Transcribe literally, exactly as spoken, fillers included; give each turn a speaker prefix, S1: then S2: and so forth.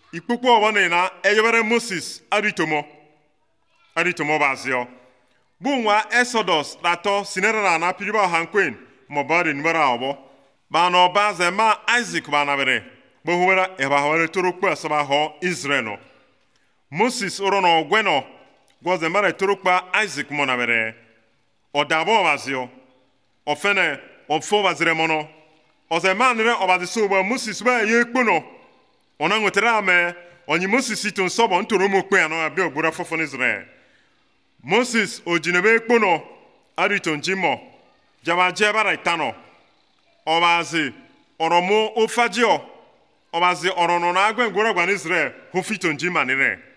S1: ikpukpu ọbọna na eyebere Moses aritomo aritomo bazio bụ nwa Exodus dato sinera na piriba hankwen mo bari nbara obo ba no baze ma Isaac ba na bere bo huwera e ba hawere torokpu asaba ho Israel no Moses oro no gweno goze mara torokpa Isaac mo na bere odabo bazio ofene ofo bazire mono oze manire obaziso ba Moses ba ye kpono ona nwetara ame onyi Moses ito nsobo ntoro mo kpe ano abe ogbura fofo Israel Moses ojinebe kpono arito njimo jama jebara itano obazi oromo ofajio obazi orono na agwe ngora gwa Israel hofito njima nire